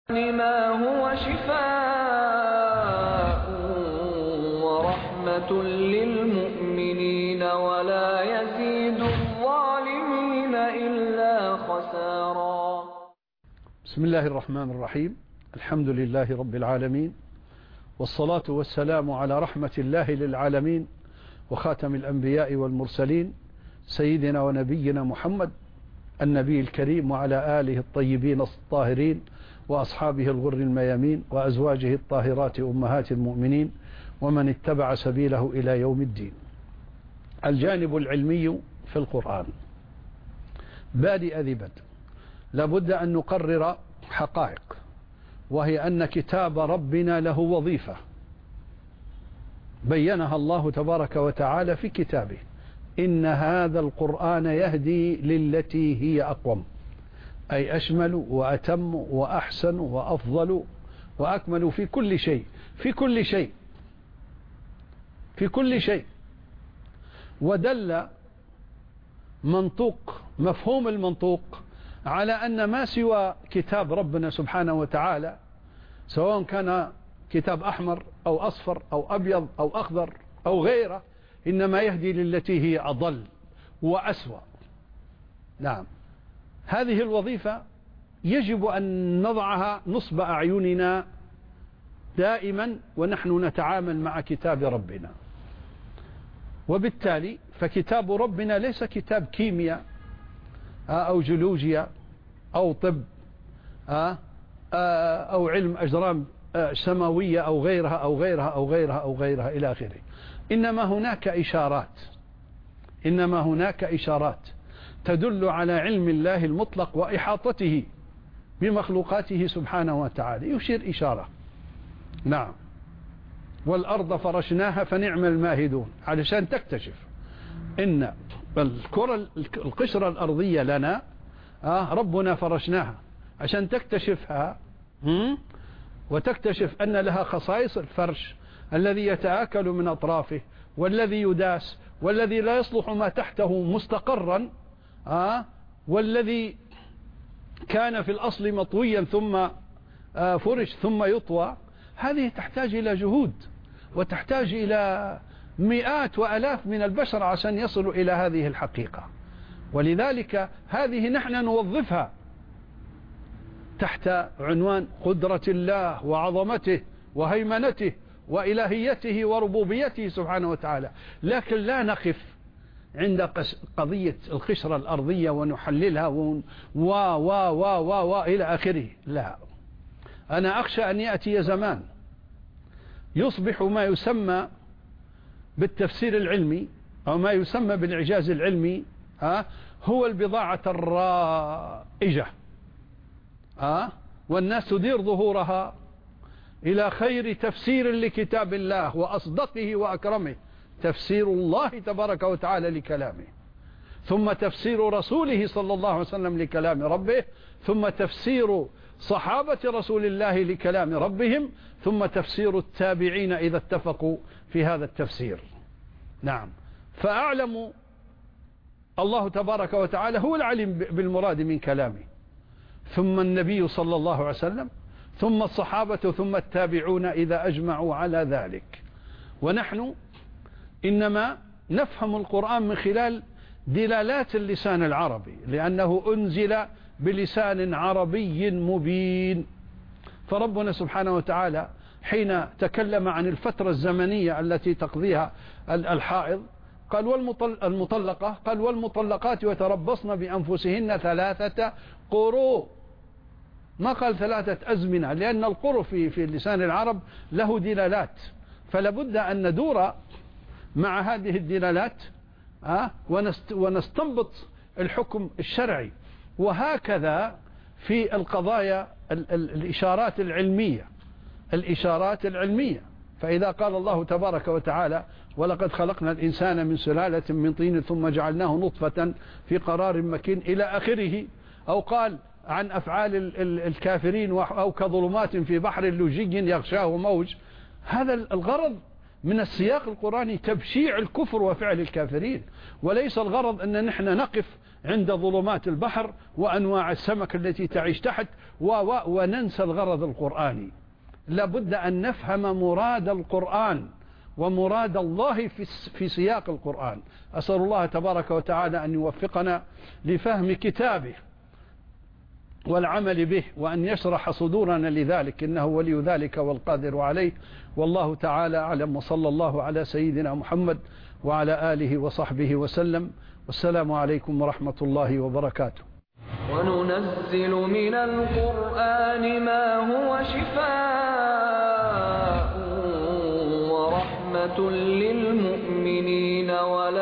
ما هو شفاء ورحمة للمؤمنين ولا يزيد الظالمين إلا خسارا. بسم الله الرحمن الرحيم. الحمد لله رب العالمين، والصلاة والسلام على رحمة الله للعالمين وخاتم الأنبياء والمرسلين سيدنا ونبينا محمد النبي الكريم، وعلى آله الطيبين الطاهرين وأصحابه الغر الميامين وأزواجه الطاهرات أمهات المؤمنين ومن اتبع سبيله إلى يوم الدين. الجانب العلمي في القرآن بادئ ذي بدء، لابد أن نقرر حقائق، وهي أن كتاب ربنا له وظيفة بينها الله تبارك وتعالى في كتابه: إن هذا القرآن يهدي للتي هي أقوم، أي أشمل وأتم وأحسن وأفضل وأكمل في كل شيء، في كل شيء، في كل شيء. ودل منطوق مفهوم المنطوق على أن ما سوى كتاب ربنا سبحانه وتعالى، سواء كان كتاب أحمر أو أصفر أو أبيض أو أخضر أو غيره، إنما يهدي للتي هي أضل وأسوأ. نعم، هذه الوظيفة يجب أن نضعها نصب أعيننا دائما ونحن نتعامل مع كتاب ربنا. وبالتالي فكتاب ربنا ليس كتاب كيمياء أو جيولوجيا أو طب أو علم أجرام سماوية أو غيرها أو غيرها أو غيرها أو غيرها إلى آخره. إنما هناك إشارات تدل على علم الله المطلق وإحاطته بمخلوقاته سبحانه وتعالى. يشير إشارة: نعم، والأرض فرشناها فنعم الماهدون، علشان تكتشف إن القشرة الأرضية لنا ربنا فرشناها عشان تكتشفها، وتكتشف أن لها خصائص الفرش الذي يتآكل من أطرافه، والذي يداس، والذي لا يصلح ما تحته مستقرا، والذي كان في الأصل مطويا ثم فرش ثم يطوى. هذه تحتاج إلى جهود، وتحتاج إلى مئات وألاف من البشر عشان يصلوا إلى هذه الحقيقة. ولذلك هذه نحن نوظفها تحت عنوان قدرة الله وعظمته وهيمنته وإلهيته وربوبيته سبحانه وتعالى، لكن لا نقف عند قضية القشرة الأرضية ونحللها إلى آخره. لا، أنا أخشى أن يأتي زمان يصبح ما يسمى بالتفسير العلمي أو ما يسمى بالإعجاز العلمي هو البضاعة الرائجة، والناس تدير ظهورها إلى خير تفسير لكتاب الله وأصدقه وأكرمه، تفسير الله تبارك وتعالى لكلامه، ثم تفسير رسوله صلى الله عليه وسلم لكلام ربه، ثم تفسير صحابة رسول الله لكلام ربهم، ثم تفسير التابعين إذا اتفقوا في هذا التفسير. نعم، فأعلم الله تبارك وتعالى هو العليم بالمراد من كلامه، ثم النبي صلى الله عليه وسلم، ثم الصحابة، ثم التابعون إذا أجمعوا على ذلك. ونحن إنما نفهم القرآن من خلال دلالات اللسان العربي، لأنه أنزل بلسان عربي مبين. فربنا سبحانه وتعالى حين تكلم عن الفترة الزمنية التي تقضيها الحائض قال المطلقة، قال والمطلقات يتربصن بأنفسهن 3 قروء، ما قال 3 أزمنة، لأن القروء في لسان العرب له دلالات، فلابد أن ندور مع هذه الدلالات ونستنبط الحكم الشرعي. وهكذا في القضايا الإشارات العلمية. فإذا قال الله تبارك وتعالى: ولقد خلقنا الإنسان من سلالة من طين ثم جعلناه نطفة في قرار مكين إلى آخره، أو قال عن أفعال الكافرين أو كظلمات في بحر لجي يغشاه موج. هذا الغرض من السياق القرآني تبشيع الكفر وفعل الكافرين، وليس الغرض أن نحن نقف عند ظلمات البحر وأنواع السمك التي تعيش تحت وننسى الغرض القرآني. لابد أن نفهم مراد القرآن ومراد الله في سياق القرآن. أسأل الله تبارك وتعالى أن يوفقنا لفهم كتابه والعمل به، وأن يشرح صدورنا لذلك، إنه ولي ذلك والقادر عليه. والله تعالى أعلم، وصلى الله على سيدنا محمد وعلى آله وصحبه وسلم. والسلام عليكم ورحمة الله وبركاته. وننزل من القرآن ما هو شفاء ورحمة للمؤمنين ولا